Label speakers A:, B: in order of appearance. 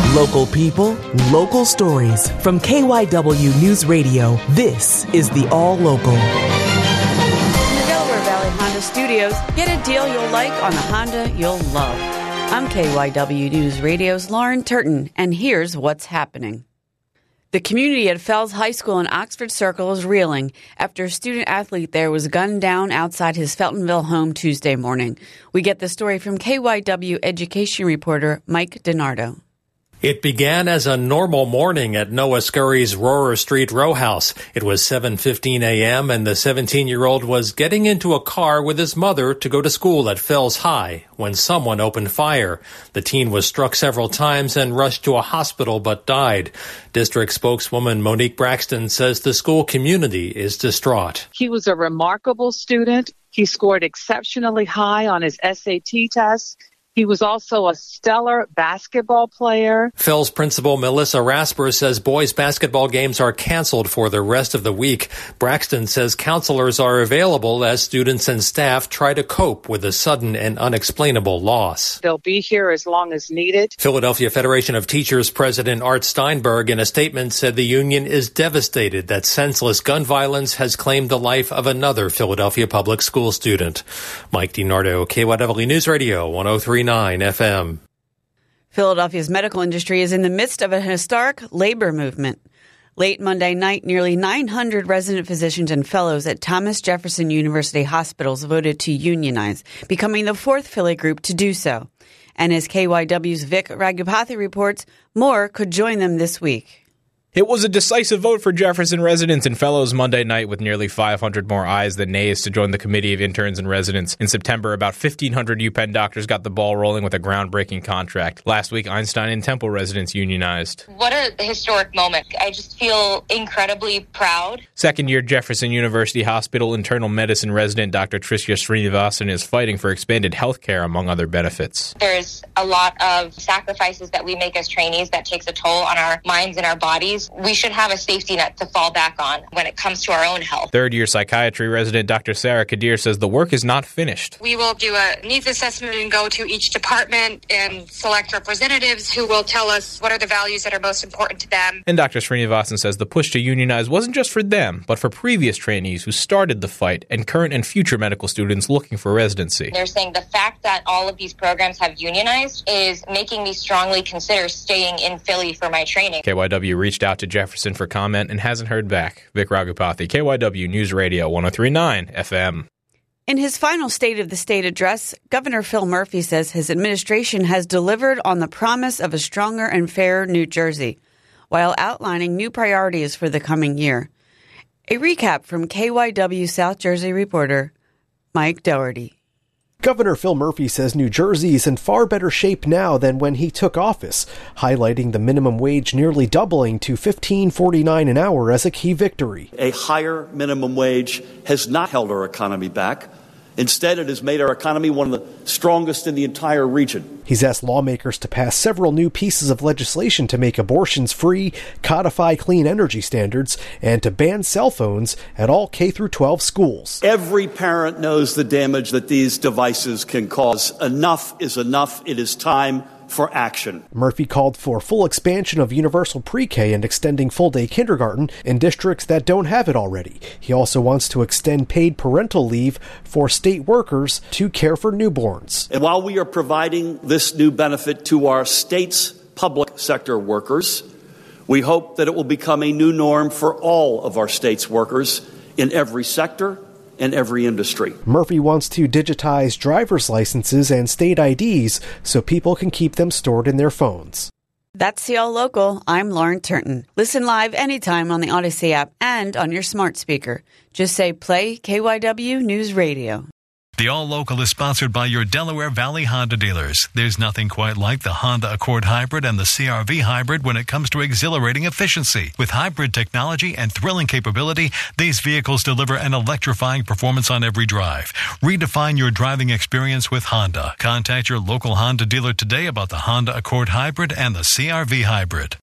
A: Local people, local stories. From KYW News Radio, this is the All Local.
B: From the Delaware Valley Honda Studios, get a deal you'll like on a Honda you'll love. I'm KYW News Radio's Lauren Turton, and here's what's happening. The community at Fells High School in Oxford Circle is reeling after a student-athlete there was gunned down outside his Feltonville home Tuesday morning. We get the story from KYW education reporter Mike DiNardo.
C: It began as a normal morning at Noah Scurry's Rohrer Street row house. It was 7:15 a.m. and the 17-year-old was getting into a car with his mother to go to school at Fells High when someone opened fire. The teen was struck several times and rushed to a hospital but died. District spokeswoman Monique Braxton says the school community is distraught.
D: He was a remarkable student. He scored exceptionally high on his SAT test. He was also a stellar basketball player.
C: Fells principal Melissa Rasper says boys' basketball games are canceled for the rest of the week. Braxton says counselors are available as students and staff try to cope with the sudden and unexplainable loss.
D: They'll be here as long as needed.
C: Philadelphia Federation of Teachers President Art Steinberg in a statement said the union is devastated that senseless gun violence has claimed the life of another Philadelphia public school student. Mike DiNardo, KYW News Radio, 103.9 FM.
B: Philadelphia's medical industry is in the midst of a historic labor movement. Late Monday night, nearly 900 resident physicians and fellows at Thomas Jefferson University hospitals voted to unionize, becoming the fourth Philly group to do so. And as KYW's Vic Ragupathy reports, more could join them this week.
E: It was a decisive vote for Jefferson residents and fellows Monday night with nearly 500 more ayes than nays to join the Committee of Interns and Residents. In September, about 1,500 UPenn doctors got the ball rolling with a groundbreaking contract. Last week, Einstein and Temple residents unionized.
F: What a historic moment. I just feel incredibly proud.
E: Second-year Jefferson University Hospital internal medicine resident Dr. Tricia Srinivasan is fighting for expanded health care, among other benefits.
F: There's a lot of sacrifices that we make as trainees that takes a toll on our minds and our bodies. We should have a safety net to fall back on when it comes to our own health.
E: Third-year psychiatry resident Dr. Sarah Kadir says the work is not finished.
G: We will do a needs assessment and go to each department and select representatives who will tell us what are the values that are most important to them.
E: And Dr. Srinivasan says the push to unionize wasn't just for them, but for previous trainees who started the fight and current and future medical students looking for residency.
F: They're saying the fact that all of these programs have unionized is making me strongly consider staying in Philly for my training.
E: KYW reached out to Jefferson for comment and hasn't heard back. Vic Ragupathy, KYW News Radio, 103.9 FM.
B: In his final State of the State address, Governor Phil Murphy says his administration has delivered on the promise of a stronger and fairer New Jersey, while outlining new priorities for the coming year. A recap from KYW South Jersey reporter Mike Doherty.
H: Governor Phil Murphy says New Jersey is in far better shape now than when he took office, highlighting the minimum wage nearly doubling to $15.49 an hour as a key victory.
I: A higher minimum wage has not held our economy back. Instead, it has made our economy one of the strongest in the entire region.
H: He's asked lawmakers to pass several new pieces of legislation to make abortions free, codify clean energy standards, and to ban cell phones at all K-12 schools.
I: Every parent knows the damage that these devices can cause. Enough is enough. It is time for action.
H: Murphy called for full expansion of universal pre-K and extending full-day kindergarten in districts that don't have it already. He also wants to extend paid parental leave for state workers to care for newborns.
I: And while we are providing this new benefit to our state's public sector workers, we hope that it will become a new norm for all of our state's workers in every sector in every industry.
H: Murphy wants to digitize driver's licenses and state IDs so people can keep them stored in their phones.
B: That's the All Local. I'm Lauren Turton. Listen live anytime on the Odyssey app and on your smart speaker. Just say play KYW News Radio.
J: The All Local is sponsored by your Delaware Valley Honda dealers. There's nothing quite like the Honda Accord Hybrid and the CR-V Hybrid when it comes to exhilarating efficiency. With hybrid technology and thrilling capability, these vehicles deliver an electrifying performance on every drive. Redefine your driving experience with Honda. Contact your local Honda dealer today about the Honda Accord Hybrid and the CR-V Hybrid.